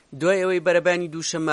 دوای ئەوەی بەرەبانی دووشەمە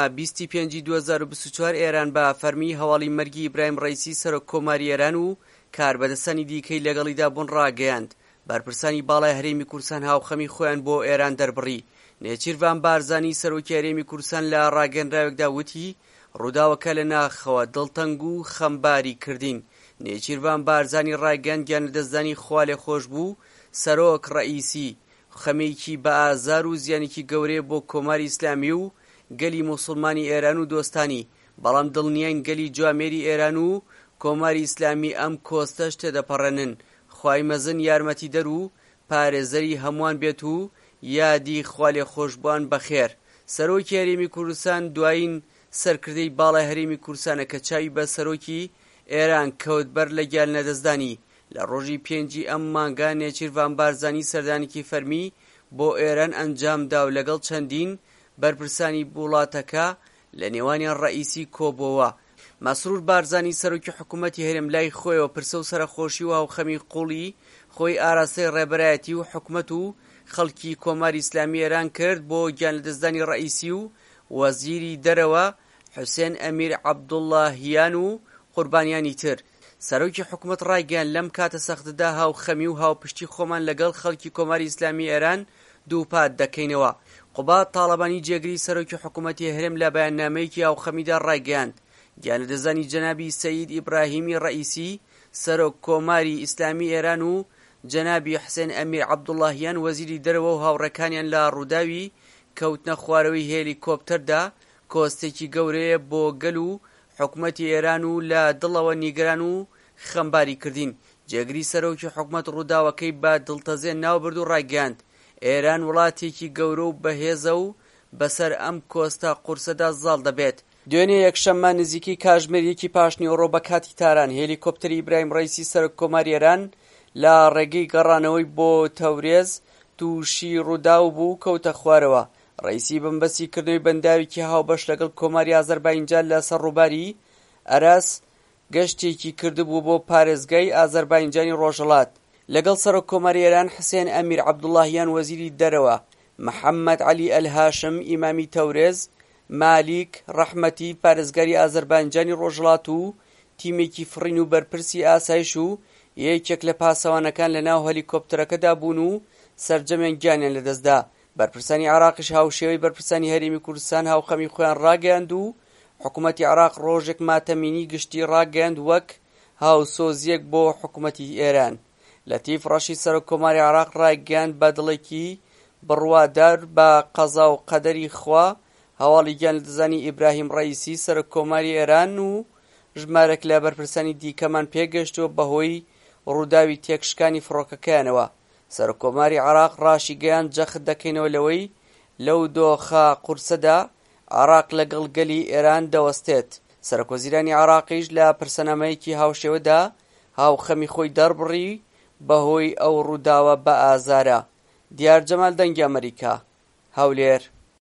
25/2024 ئێران بە فەرمی هەواڵی مەرگی ئیبراهیم ڕەیسی سەرۆک کۆماری ئێران و کاربەدەستانی دیکەی لەگەڵیدا بوون ڕاگەیاند. بەرپرسانی باڵای هەرێمی کوردستان هاوخەمی خۆیان بۆ ئێران دەربڕی. نێچیروان بارزانی سەرۆکی هەرێمی کوردستان لە ڕاگەیەنراوێکدا وتی ڕووداوەکە لە ناخەوە دڵتەنگ و خەمباری کردین. نێچیروان بارزانی ڕاگەیاند گیانلەدەستدانی خوا لێخۆش بوو سەرۆک ڕەئیسی خەمێکی بە ئازار و زیانێکی گەورەیە بۆ کۆماری ئیسلامی و گەلی موسڵمانی ئێران و دۆستانی، بەڵام دڵنیاین گەلی جوامێری ئێران و کۆماری ئیسلامی ئەم کۆستەش تێدەپەڕێنن. خوای مەزن یارمەتیدەر و پارێزەری هەمووان بێت و یادی خوا لێخۆشبووان بەخێر. سەرۆکی هەرێمی کوردستان دوایین سەرکردەی باڵای هەرێمی کوردستانە کە چاوی بە سەرۆکی ئێران کەوت بەر لە گیانلەدەستدانی. لە ڕۆژی 5 ئەم مانگا نێچیروان بارزانی سەردانێکی فەرمی بۆ ئێران ئەنجامدا و لەگەڵ چەندین بەرپرسانی وڵاتەکە لە نێوانیان ڕەئیسی کۆبووەوە. مەسرور بارزانی سەرۆکی حکوومەتی هەرێم لای خۆیەوە پرسە و سەرخۆشی و هاوخەمی قوڵی خۆی ئاراستەی ڕێبەرایەتی و حکوومەت و خەڵکی کۆماری ئیسلامی ئێران کرد بۆ گیانلەدەستدانی ڕەئیسی و وەزیری دەرەوە حوسێن ئەمیر عەبدوڵڵاهیان و قوربانیانی تر. سەرۆکی حکوومەت ڕایگەیاند لەم کاتە سەختەدا هاوخەمی و هاوپشتی خۆمان لەگەڵ خەڵکی کۆماری ئیسلامی ئێران دووپات دەکەینەوە. قوبات تاڵەبانی جێگری سەرۆکی حکوومەتی هەرێم لە بەیاننامەیەکی هاوخەمیدا ڕایگەیاند گیانلەدەستدانی جەنابی سەید ئیبراهیمی ڕەئیسی سەرۆک کۆماری ئیسلامی ئێران و جەنابی حوسێن ئەمیر عەبدوڵڵاهیان وەزیری دەرەوە و هاوڕێکانیان لە ڕووداوی کەوتنە خوارەوەی هێلیکۆپتەردا کۆستێکی گەورەیە بۆ گەل و حکوومەتی ئێران و لە دڵەوە نیگەران و خەمباری کردین. جێگری سەرۆکی حکوومەت ڕووداوەکەی بە دڵتەزێن ناوبرد و ڕایگەیاند ئێران وڵاتێکی گەورە و بەهێزە و بەسەر ئەم کۆستە قورسەدا زاڵ دەبێت. دوێنێ یەکشەممە نزیکی کاتژمێر 1 بە کاتی تاران هێلیکۆپتەری ئیبراهیم ڕەیسی سەرۆک کۆماری ئێران لە ڕێگەی گەڕانەوەی بۆ تەورێز تووشی ڕووداو بوو کەوتە خوارەوە. ڕەیسی بەمبەستی کردنەوەی بەنداوێکی هاوبەش لەگەڵ کۆماری ئازەربایجان لە سەرڕووباری ئەراس گەشتێکی کردبوو بۆ پارێزگای ئازەربایجانی ڕۆژهەڵات لەگەڵ سەرۆک کۆماری ئێران حوسێن ئەمیر عەبدوڵڵاهیان وەزیری دەرەوە، محەممەد عەلی ئەلهاشم ئیمامی تەورێز، مالیک ڕەحمەتی پارێزگاری ئازەربایجانی ڕۆژهەڵات و تیمێکی فڕین و بەرپرسی ئاسایش و یەکێک لە پاسەوانەکان لە ناو هەلیکۆپتەرەکەدا بوون و سەرجەمیان گیانیان لەدەستدا. بەرپرسانی عێراقیش هاوشێوەی بەرپرسانی هەرێمی کوردستان هاوخەمی خۆیان ڕاگەیاند و حکوومەتی عێراق ڕۆژێک ماتەمینی گشتی ڕاگەیاند وەک هاوسۆزیەک بۆ حکوومەتی ئێران. لەتیف ڕەشید سەرۆک کۆماری عێراق ڕاگەیاند بە دڵێکی بڕوادار بە قەزا و قەدەری خوا هەواڵی گیانلەدەستدانی ئیبراهیم ڕەیسی سەرۆک کۆماری ئێران و ژمارەك لە بەرپرسانی دیکەمان پێگەشتووە بەهۆی ڕووداوی تێکشکانی فڕۆکەکەیانەوە. سەرۆک کۆماری عێراق ڕاشی گەیاند جەخت دەکەینەوە لەوەی لەو دۆخە قورسەدا عێراق لەگەڵ گەلی ئێران دەوەستێت. سەرۆکوەزیرانی عێراقیش لە پرسەنامەیەکی هاوشێوەدا هاوخەمی خۆی دەربڕی بەهۆی ئەو ڕووداوە بە ئازارە. دیار جەمال دەنگی ئەمریکا، هەولێر.